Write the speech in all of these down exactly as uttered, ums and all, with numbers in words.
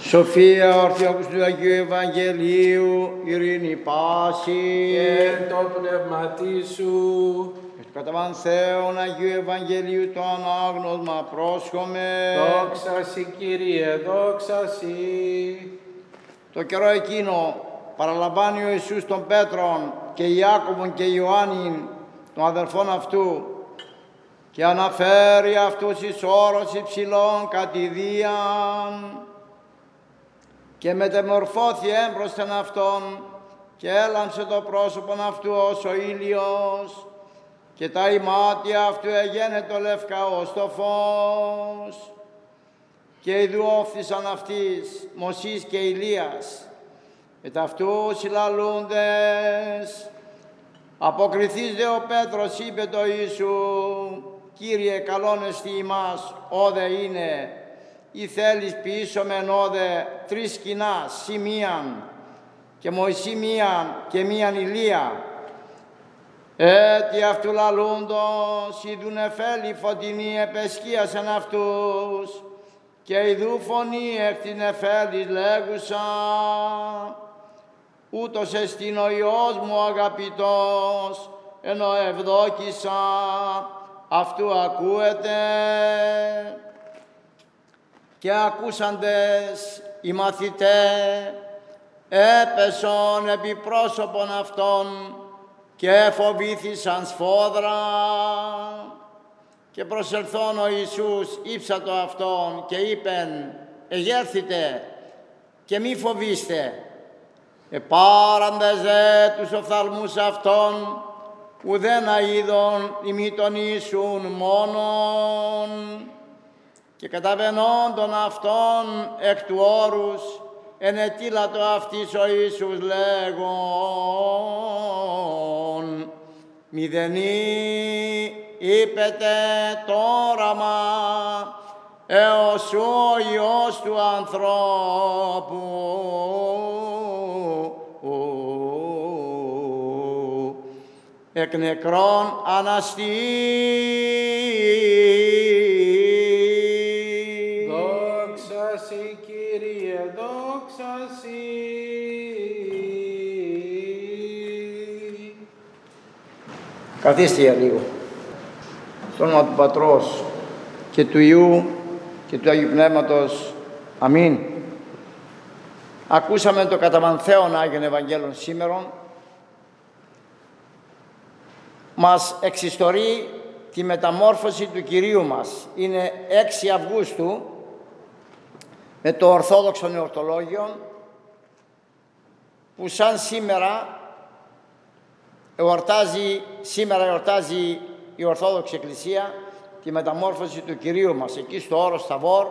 Σοφία ορθιόκους του Αγίου Ευαγγελίου, ειρήνη πάση. Και το πνεύματί σου. Κατά βαν Θεόν Αγίου Ευαγγελίου το ανάγνωσμα πρόσχομαι. Δόξα σοι Κύριε, δόξα σοι. Το καιρό εκείνο παραλαμβάνει ο Ιησούς τον Πέτρον και Ιάκωβον και Ιωάννην των αδελφών αυτού και αναφέρει αυτούς εις όρος υψηλών κατηδίαν και μετεμορφώθη έμπροσθεν αυτόν και έλαμψε το πρόσωπον αυτού ως ο ήλιος και τα ημάτια αυτού εγένετο λευκά ως το φως και ειδού όφθησαν αυτοίς Μωσής και Ηλίας και ταυτούς συλλαλούντες. Αποκριθείς δε ο Πέτρος είπε το Ιησού, Κύριε καλόν εστι ημάς, όδε είναι, ή θέλεις πίσω μεν όδε τρεις σκηνάς, σι μίαν και Μωυσή μίαν και μίαν Ηλία. Έτι αυτού λαλούντος, ειδούν εφέλη φωτεινή επεσχίασεν αυτούς και ειδού φωνή εκ την εφέλης λέγουσα, ούτως εστιν ο Υιός μου αγαπητός, ενώ ευδόκησα, αυτού ακούετε. Και ακούσαντες οι μαθηταί έπεσον επί πρόσωπον αυτών και φοβήθησαν σφόδρα. Και προσελθόν ο Ιησούς ύψατο αυτόν και είπεν, εγέρθητε και μη φοβήστε. Επάραντες δε τους οφθαλμούς αυτών, ουδένα είδον ημίτων Ιησούν μόνον. Και καταβαινόντων αυτών εκ του όρους, ενετήλατο αυτής ο Ιησούς λέγον, μηδενή είπετε το όραμα, έως ο Υιός του ανθρώπου εκ νεκρών αναστεί. Δόξα σοι Κύριε, δόξα σοι. Καθίστε για λίγο. Στο όνομα του Πατρός και του Υιού και του Αγίου Πνεύματος. Αμήν. Ακούσαμε το κατά Μανθαίον Άγιον Ευαγγέλων σήμερον. Μας εξιστορεί τη μεταμόρφωση του Κυρίου μας. Είναι έξι Αυγούστου με το Ορθόδοξο Εορτολόγιο, που σαν σήμερα εορτάζει, σήμερα εορτάζει η Ορθόδοξη Εκκλησία τη μεταμόρφωση του Κυρίου μας. Εκεί στο όρος Ταβόρ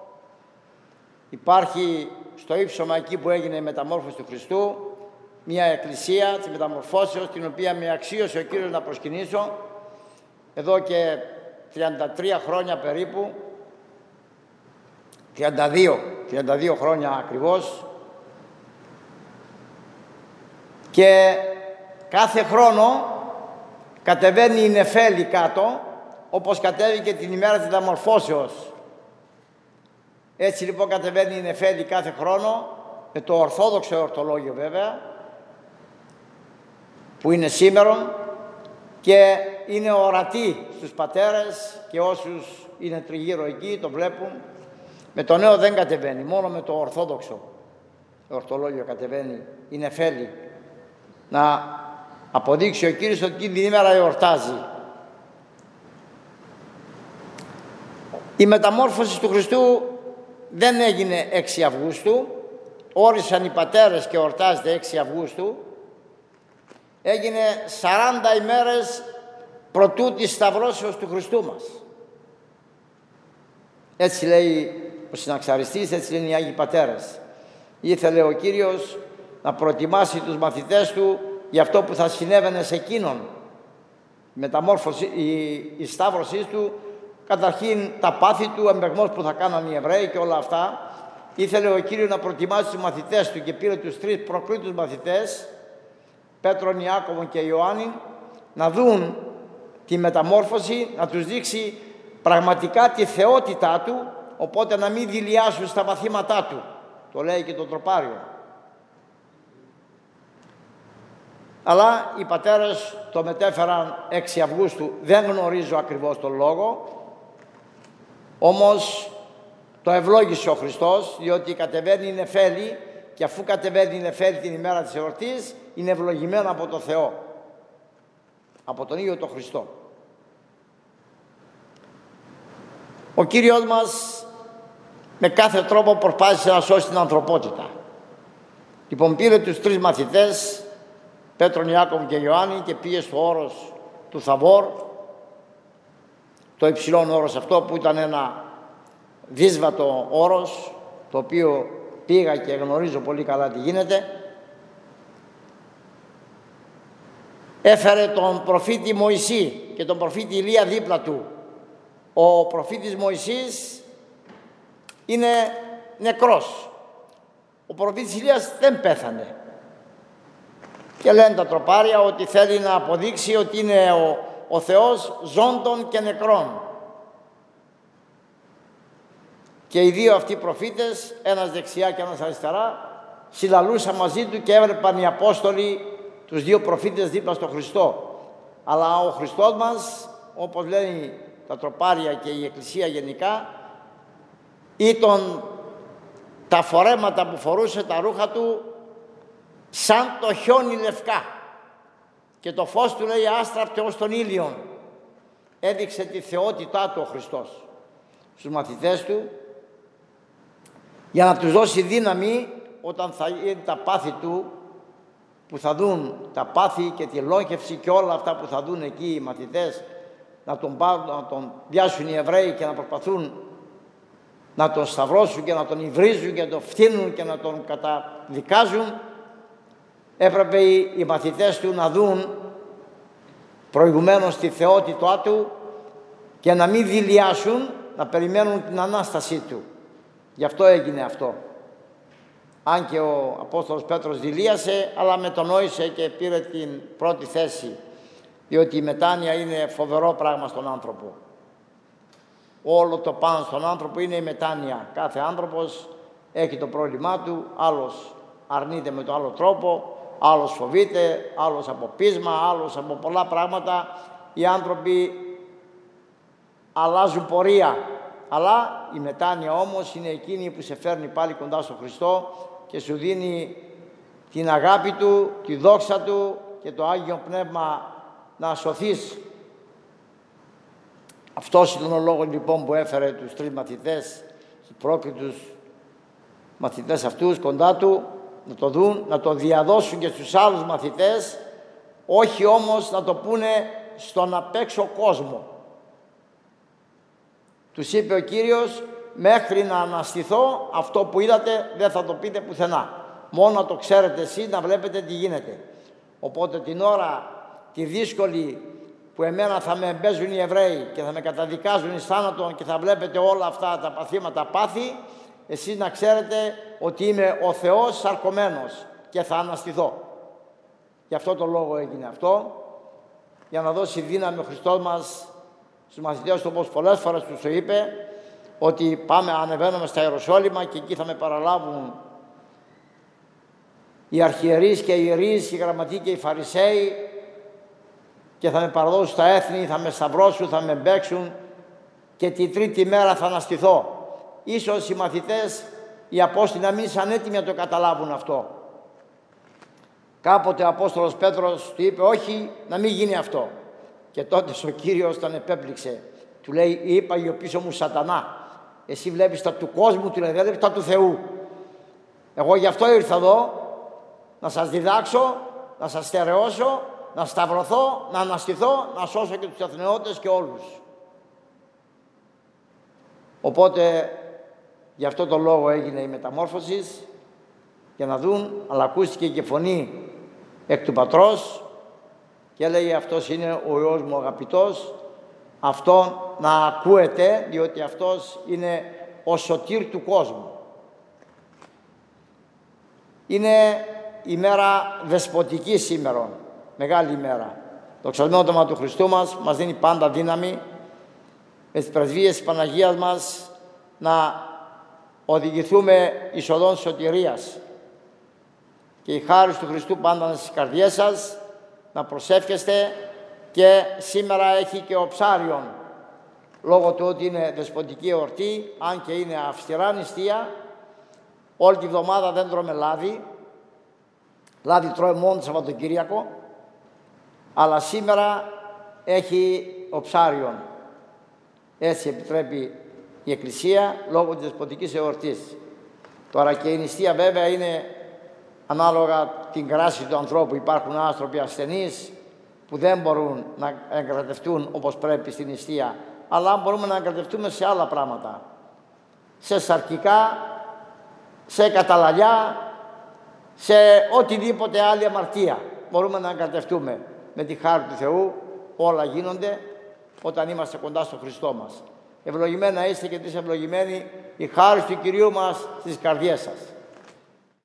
υπάρχει στο ύψωμα εκεί που έγινε η μεταμόρφωση του Χριστού μια εκκλησία της μεταμορφώσεως, την οποία με αξίωσε ο Κύριος να προσκυνήσω εδώ και τριάντα τρία χρόνια περίπου, τριάντα δύο, τριάντα δύο χρόνια ακριβώς, και κάθε χρόνο κατεβαίνει η νεφέλη κάτω, όπως κατέβηκε την ημέρα της μεταμορφώσεως. Έτσι λοιπόν κατεβαίνει η νεφέλη κάθε χρόνο, με το Ορθόδοξο Εορτολόγιο βέβαια, που είναι σήμερον και είναι ορατή στους πατέρες και όσους είναι τριγύρω εκεί το βλέπουν. Με το νέο δεν κατεβαίνει, μόνο με το Ορθόδοξο Εορτολόγιο κατεβαίνει η νεφέλη, να αποδείξει ο Κύριος ότι την ημέρα εορτάζει. Η μεταμόρφωση του Χριστού δεν έγινε έξι Αυγούστου, όρισαν οι πατέρες και εορτάζεται έξι Αυγούστου. Έγινε σαράντα ημέρες προτού της σταυρώσεως του Χριστού μας. Έτσι λέει ο συναξαριστής, έτσι λένε οι Άγιοι Πατέρες. Ήθελε ο Κύριος να προετοιμάσει τους μαθητές του για αυτό που θα συνέβαινε σε εκείνον. Η μεταμόρφωση, η, η σταύρωσή του, καταρχήν τα πάθη του, ο εμπεγμός που θα κάναν οι Εβραίοι και όλα αυτά. Ήθελε ο Κύριος να προετοιμάσει τους μαθητές του και πήρε τους τρεις προκλήτους μαθητές, Πέτρον, Ιάκωβον και Ιωάννην, να δουν τη μεταμόρφωση, να τους δείξει πραγματικά τη θεότητά του, οπότε να μην δειλιάσουν στα μαθήματά του. Το λέει και το τροπάριο. Αλλά οι πατέρες το μετέφεραν έξι Αυγούστου, δεν γνωρίζω ακριβώς τον λόγο, όμως το ευλόγησε ο Χριστός, διότι κατεβαίνει η νεφέλη και αφού κατεβαίνει η νεφέλη την ημέρα της εορτής, είναι ευλογημένο από το Θεό, από τον ίδιο τον Χριστό. Ο Κύριος μας με κάθε τρόπο προσπάθησε να σώσει την ανθρωπότητα. Λοιπόν, πήρε τους τρεις μαθητές, Πέτρον, Ιάκωβο και Ιωάννη, και πήγε στο όρος του Θαβόρ, το υψηλό όρος αυτό που ήταν ένα δύσβατο όρος, το οποίο πήγα και γνωρίζω πολύ καλά τι γίνεται. Έφερε τον προφήτη Μωυσή και τον προφήτη Ηλία δίπλα του. Ο προφήτης Μωυσής είναι νεκρός. Ο προφήτης Ηλίας δεν πέθανε. Και λένε τα τροπάρια ότι θέλει να αποδείξει ότι είναι ο, ο Θεός ζώντων και νεκρών. Και οι δύο αυτοί προφήτες, ένας δεξιά και ένας αριστερά, συλλαλούσαν μαζί του και έβλεπαν οι Απόστολοι τους δύο προφήτες δίπλα στον Χριστό. Αλλά ο Χριστός μας, όπως λένε τα τροπάρια και η Εκκλησία γενικά, ήταν τα φορέματα που φορούσε, τα ρούχα του, σαν το χιόνι λευκά, και το φως του, λέει, άστραπτε ως τον ήλιον. Έδειξε τη θεότητά του ο Χριστός στους μαθητές του, για να τους δώσει δύναμη όταν θα είναι τα πάθη του, που θα δουν τα πάθη και τη λόγχευση και όλα αυτά που θα δουν εκεί οι μαθητές, να τον, πάρουν, να τον πιάσουν οι Εβραίοι και να προσπαθούν να τον σταυρώσουν και να τον υβρίζουν και να τον φτύνουν και να τον καταδικάζουν. Έπρεπε οι, οι μαθητές του να δουν προηγουμένως τη θεότητά του και να μην δειλιάσουν, να περιμένουν την Ανάστασή του. Γι' αυτό έγινε αυτό. Αν και ο Απόστολος Πέτρος δειλίασε, αλλά μετονόησε και πήρε την πρώτη θέση, διότι η μετάνοια είναι φοβερό πράγμα στον άνθρωπο. Όλο το πάνω στον άνθρωπο είναι η μετάνοια. Κάθε άνθρωπος έχει το πρόβλημά του, άλλος αρνείται με τον άλλο τρόπο, άλλος φοβείται, άλλος από πείσμα, άλλος από πολλά πράγματα. Οι άνθρωποι αλλάζουν πορεία, αλλά η μετάνοια όμως είναι εκείνη που σε φέρνει πάλι κοντά στον Χριστό και σου δίνει την αγάπη Του, τη δόξα Του και το Άγιο Πνεύμα να σωθείς. Αυτός ήταν ο λόγος λοιπόν που έφερε τους τρεις μαθητές, τους πρόκριτους μαθητές αυτούς κοντά Του, να το δουν, να το διαδώσουν και στους άλλους μαθητές, όχι όμως να το πούνε στον απ' έξω κόσμο. Τους είπε ο Κύριος, μέχρι να αναστηθώ, αυτό που είδατε δεν θα το πείτε πουθενά. Μόνο να το ξέρετε εσείς, να βλέπετε τι γίνεται. Οπότε την ώρα τη δύσκολη που εμένα θα με εμπέζουν οι Εβραίοι και θα με καταδικάζουν εις θάνατον και θα βλέπετε όλα αυτά τα παθήματα πάθη, εσείς να ξέρετε ότι είμαι ο Θεός σαρκωμένος και θα αναστηθώ. Γι' αυτό το λόγο έγινε αυτό, για να δώσει δύναμη ο Χριστός μας στους μαθητές του, όπως πολλές φορές τους το είπε, ότι πάμε, ανεβαίνουμε στα Ιεροσόλυμα και εκεί θα με παραλάβουν οι αρχιερείς και οι ιερείς, οι γραμματεί και οι Φαρισαίοι, και θα με παραδώσουν στα έθνη, θα με σταυρώσουν, θα με μπέξουν και την τρίτη μέρα θα αναστηθώ. Ίσως οι μαθητές, οι Απόστολοι, να μην είναι έτοιμοι να το καταλάβουν αυτό. Κάποτε ο Απόστολος Πέτρος του είπε, όχι, να μην γίνει αυτό. Και τότε ο Κύριος τον επέπληξε. Του λέει, είπα γιο πίσω μου σατανά, εσύ βλέπεις τα του κόσμου, του λέει, δεν βλέπεις τα του Θεού. Εγώ γι' αυτό ήρθα εδώ, να σας διδάξω, να σας στερεώσω, να σταυρωθώ, να αναστηθώ, να σώσω και τους εθναιώτες και όλους. Οπότε, γι' αυτό το λόγο έγινε η μεταμόρφωση, για να δουν, αλλά ακούστηκε και φωνή εκ του Πατρός και έλεγε, αυτός είναι ο Υιός μου αγαπητός, αυτόν να ακούετε, διότι αυτός είναι ο σωτήρ του κόσμου. Είναι η μέρα δεσποτική σήμερα, μεγάλη ημέρα. Το δοξασμένο όνομα του Χριστού μας μας δίνει πάντα δύναμη με τις πρεσβείες της Παναγίας μας να οδηγηθούμε εις οδόν σωτηρίας. Και η χάρη του Χριστού πάντα στις καρδιές σας, να προσεύχεστε, και σήμερα έχει και ο Ψάριον, λόγω του ότι είναι δεσποτική εορτή, αν και είναι αυστηρά νηστεία, όλη τη βδομάδα δεν τρώμε λάδι, λάδι τρώμε μόνο το Σαββατοκύριακο, αλλά σήμερα έχει ο Ψάριον. Έτσι επιτρέπει η Εκκλησία λόγω της δεσποτικής εορτής. Τώρα και η νηστεία βέβαια είναι ανάλογα την κράση του ανθρώπου. Υπάρχουν άνθρωποι ασθενείς που δεν μπορούν να εγκρατευτούν όπως πρέπει στην νηστεία, αλλά μπορούμε να εγκρατευτούμε σε άλλα πράγματα, σε σαρκικά, σε καταλαλιά, σε οτιδήποτε άλλη αμαρτία μπορούμε να εγκρατευτούμε. Με τη χάρη του Θεού όλα γίνονται όταν είμαστε κοντά στο Χριστό μας. Ευλογημένα είστε και εσείς ευλογημένοι, η χάρη του Κυρίου μας στις καρδιές σας.